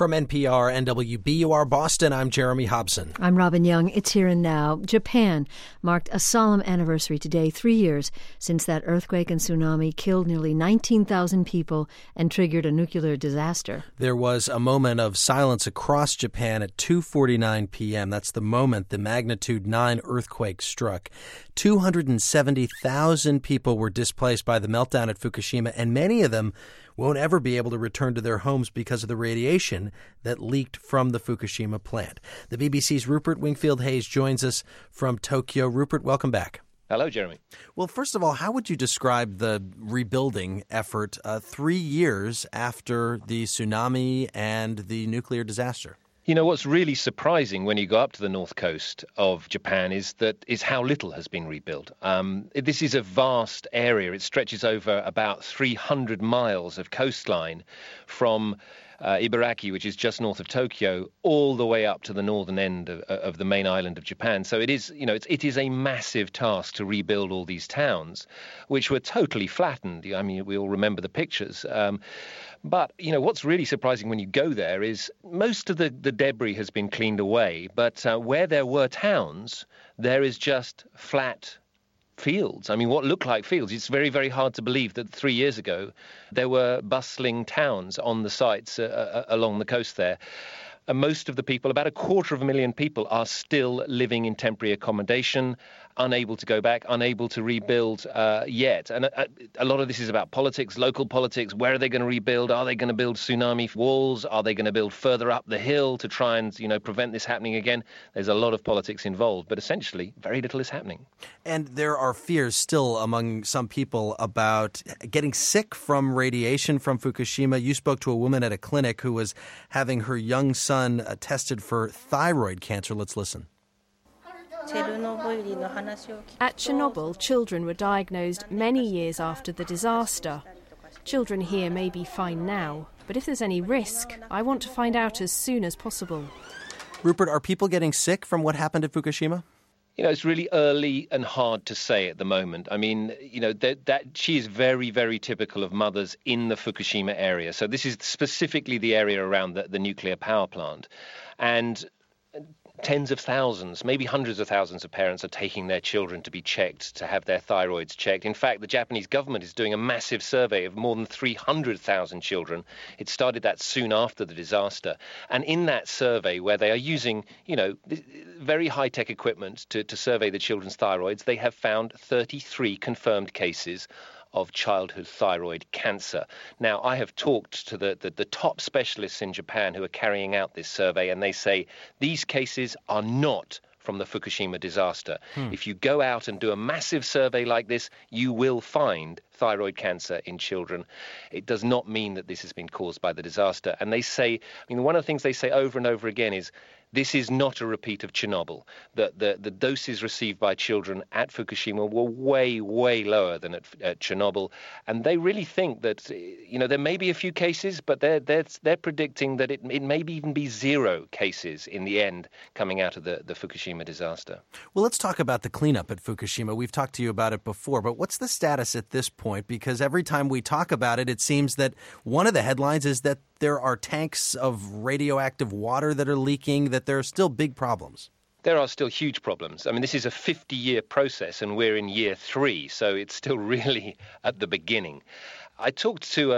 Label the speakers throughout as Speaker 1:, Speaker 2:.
Speaker 1: From NPR and WBUR Boston, I'm Jeremy Hobson.
Speaker 2: I'm Robin Young. It's Here and Now. Japan marked a solemn anniversary today, 3 years since that earthquake and tsunami killed nearly 19,000 people and triggered a nuclear disaster.
Speaker 1: There was a moment of silence across Japan at 2:49 p.m. That's the moment the magnitude 9 earthquake struck. 270,000 people were displaced by the meltdown at Fukushima, and many of them won't ever be able to return to their homes because of the radiation that leaked from the Fukushima plant. The BBC's Rupert Wingfield-Hayes joins us from Tokyo. Rupert, welcome back.
Speaker 3: Hello, Jeremy.
Speaker 1: Well, first of all, how would you describe the rebuilding effort 3 years after the tsunami and the nuclear disaster?
Speaker 3: You know, what's really surprising when you go up to the north coast of Japan is how little has been rebuilt. This is a vast area. It stretches over about 300 miles of coastline from Ibaraki, which is just north of Tokyo, all the way up to the northern end of the main island of Japan. So it is a massive task to rebuild all these towns, which were totally flattened. I mean, we all remember the pictures. But, what's really surprising when you go there is most of the debris has been cleaned away. But where there were towns, there is just flat fields. I mean, what look like fields. It's very, very hard to believe that 3 years ago there were bustling towns on the sites along the coast there. And most of the people, about 250,000 people, are still living in temporary accommodation, unable to go back, unable to rebuild yet. And a lot of this is about politics, local politics. Where are they going to rebuild? Are they going to build tsunami walls? Are they going to build further up the hill to try and, prevent this happening again? There's a lot of politics involved, but essentially very little is happening.
Speaker 1: And there are fears still among some people about getting sick from radiation from Fukushima. You spoke to a woman at a clinic who was having her young son tested for thyroid cancer. Let's listen.
Speaker 4: At Chernobyl, children were diagnosed many years after the disaster. Children here may be fine now, but if there's any risk, I want to find out as soon as possible.
Speaker 1: Rupert, are people getting sick from what happened at Fukushima?
Speaker 3: It's really early and hard to say at the moment. I mean, that she is very, very typical of mothers in the Fukushima area. So this is specifically the area around the nuclear power plant. And tens of thousands, maybe hundreds of thousands of parents are taking their children to be checked, to have their thyroids checked. In fact, the Japanese government is doing a massive survey of more than 300,000 children. It started that soon after the disaster. And in that survey, where they are using, very high-tech equipment to survey the children's thyroids, they have found 33 confirmed cases of childhood thyroid cancer. Now, I have talked to the top specialists in Japan who are carrying out this survey, and they say these cases are not from the Fukushima disaster. If you go out and do a massive survey like this, you will find thyroid cancer in children. It does not mean that this has been caused by the disaster. And they say, one of the things they say over and over again is, this is not a repeat of Chernobyl. The doses received by children at Fukushima were way, way lower than at Chernobyl. And they really think that, there may be a few cases, but they're predicting that it may even be 0 cases in the end coming out of the Fukushima disaster.
Speaker 1: Well, let's talk about the cleanup at Fukushima. We've talked to you about it before, but what's the status at this point? Because every time we talk about it, it seems that one of the headlines is that there are tanks of radioactive water that are leaking, that there are still big problems.
Speaker 3: There are still huge problems. I mean, this is a 50-year process, and we're in year 3, so it's still really at the beginning. I talked to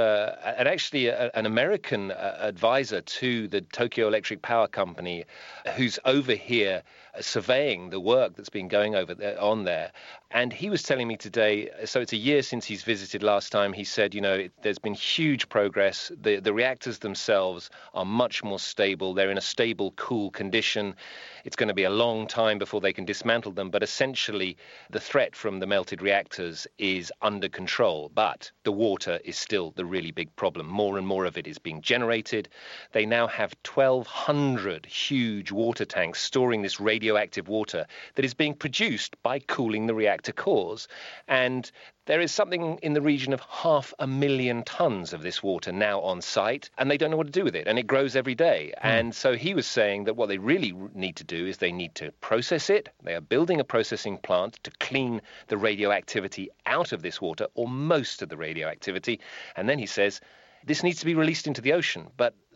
Speaker 3: an American advisor to the Tokyo Electric Power Company who's over here surveying the work that's been going on there. And he was telling me today, so it's a year since he's visited last time, he said, there's been huge progress. The reactors themselves are much more stable. They're in a stable, cool condition. It's going to be a long time before they can dismantle them. But essentially, the threat from the melted reactors is under control. But the water is still the really big problem. More and more of it is being generated. They now have 1,200 huge water tanks storing this radioactive water that is being produced by cooling the reactor cores. And there is something in the region of 500,000 tons of this water now on site, and they don't know what to do with it, and it grows every day. And so he was saying that what they really need to do is they need to process it. They are building a processing plant to clean the radioactivity out of this water, or most of the radioactivity. And then he says, this needs to be released into the ocean. But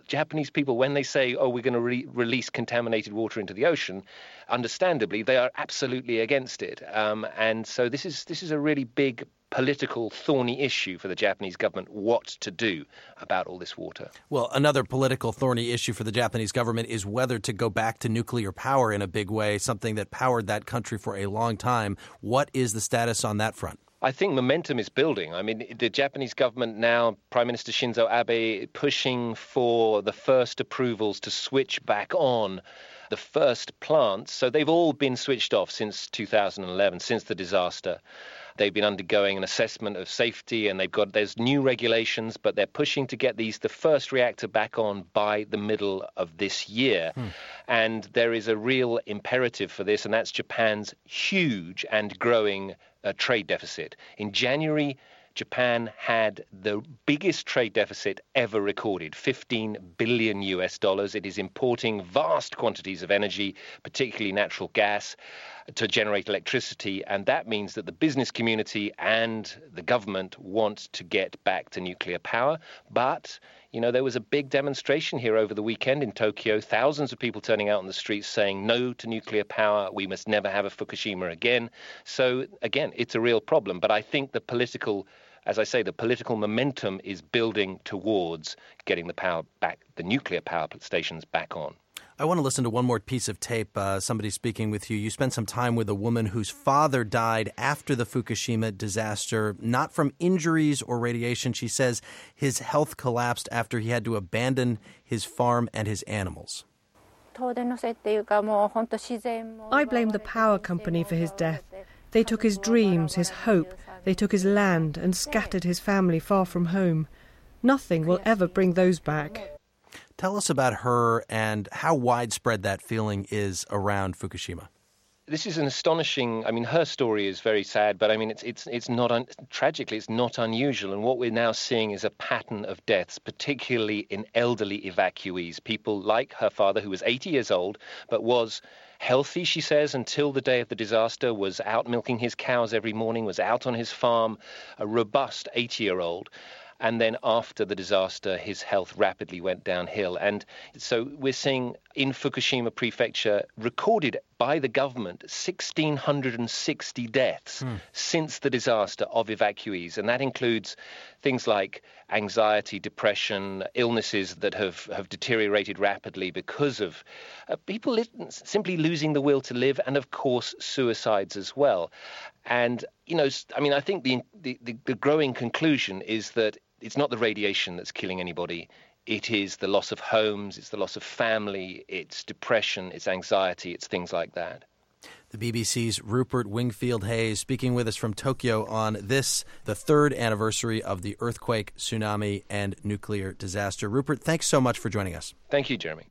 Speaker 3: Japanese people, when they say, oh, we're going to release contaminated water into the ocean, understandably, they are absolutely against it. And so this is a really big political thorny issue for the Japanese government, what to do about all this water.
Speaker 1: Well, another political thorny issue for the Japanese government is whether to go back to nuclear power in a big way, something that powered that country for a long time. What is the status on that front?
Speaker 3: I think momentum is building. I mean, the Japanese government now, Prime Minister Shinzo Abe, pushing for the first approvals to switch back on the first plants. So they've all been switched off since 2011, since the disaster. They've been undergoing an assessment of safety, and there's new regulations, but they're pushing to get the first reactor back on by the middle of this year. And there is a real imperative for this, and that's Japan's huge and growing trade deficit. In January, Japan had the biggest trade deficit ever recorded, $15 billion. It is importing vast quantities of energy, particularly natural gas, to generate electricity. And that means that the business community and the government want to get back to nuclear power. But, there was a big demonstration here over the weekend in Tokyo, thousands of people turning out on the streets saying no to nuclear power. We must never have a Fukushima again. So, again, it's a real problem. But I think the political momentum is building towards getting the nuclear power stations back on.
Speaker 1: I want to listen to one more piece of tape. Somebody speaking with you. You spent some time with a woman whose father died after the Fukushima disaster, not from injuries or radiation. She says his health collapsed after he had to abandon his farm and his animals.
Speaker 5: I blame the power company for his death. They took his dreams, his hope. They took his land and scattered his family far from home. Nothing will ever bring those back.
Speaker 1: Tell us about her and how widespread that feeling is around Fukushima.
Speaker 3: This is an astonishing, her story is very sad, but it's not, tragically, it's not unusual. And what we're now seeing is a pattern of deaths, particularly in elderly evacuees, people like her father, who was 80 years old, but was healthy, she says, until the day of the disaster, was out milking his cows every morning, was out on his farm, a robust 80-year-old. And then after the disaster, his health rapidly went downhill. And so we're seeing in Fukushima Prefecture, recorded by the government, 1,660 deaths since the disaster of evacuees. And that includes things like anxiety, depression, illnesses that have deteriorated rapidly because of people simply losing the will to live, and, of course, suicides as well. And, I think the growing conclusion is that it's not the radiation that's killing anybody. It is the loss of homes, it's the loss of family, it's depression, it's anxiety, it's things like that.
Speaker 1: The BBC's Rupert Wingfield-Hayes speaking with us from Tokyo on the third anniversary of the earthquake, tsunami, and nuclear disaster. Rupert, thanks so much for joining us.
Speaker 3: Thank you, Jeremy.